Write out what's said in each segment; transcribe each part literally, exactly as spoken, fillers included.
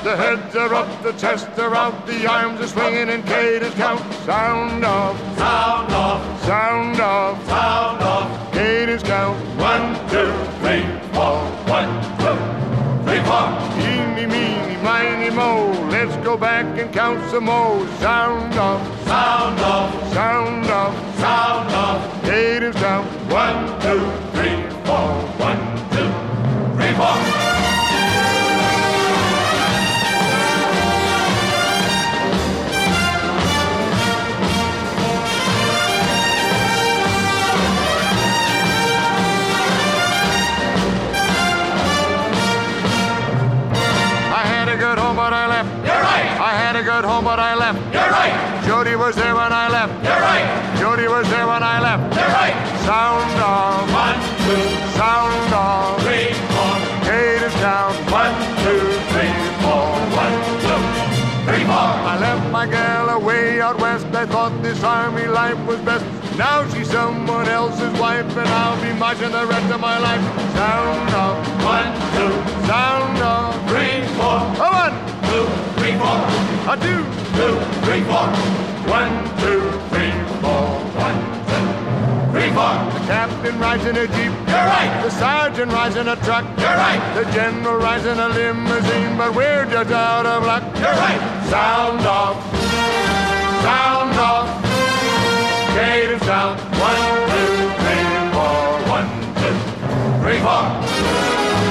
The heads are up, the chests are out, the arms are swinging, and Katie's count. Sound off, Sound off, sound off, sound off. Katie's count. One, two, three, four. One, two, three, four. Eeny, meeny, miny, mo. Let's go back and count some more. Sound off, Sound off, sound off, sound off. Katie's count. One, two, three, four. One, two, three, four. Good home, but I left. You're right. I had a good home, but I left. You're right. Jody was there when I left. You're right. Jody was there when I left. You're right. Sound off, One, two, sound off. three, four. Katie's count. One, two, three, four. One, two, three, four. I left my gal away out west. I thought this army life was best. Now she's someone else's wife, and I'll be marching the rest of my life. Sound off, One, two, sound off. three, four. A one, Two, three, four. a two. Two, three, four. One, two, three, four. One, two, three, four. The captain rides in a jeep. You're right. The sergeant rides in a truck. You're right. The general rides in a limousine, but we're just out of luck. You're right. Sound off, sound off. Katie's count. One, two, three, four. One, two, three, four.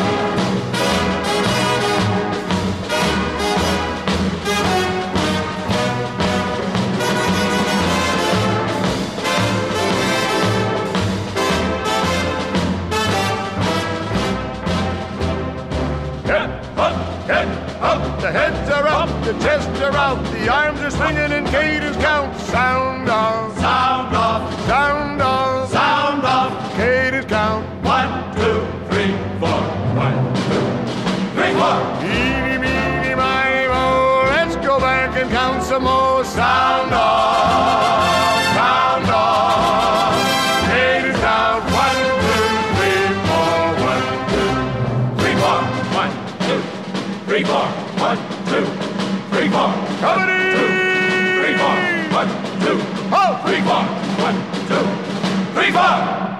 Get up, get up. The heads are up, the chests are out, the arms are swinging, and Katie's count. Sound off, Sound off, sound off, sound off. Katie's count. One, two, three, four. One, two, three, four. Eeny, meeny, miny, mo. Let's go back and count some more. Sound off, sound off. Katie's count. One, two, three, four. One, two, three, four. One, two, three, four. One, two, three, four. Company! Two, three, four. One, two, Halt! three, four. One, two, three, four.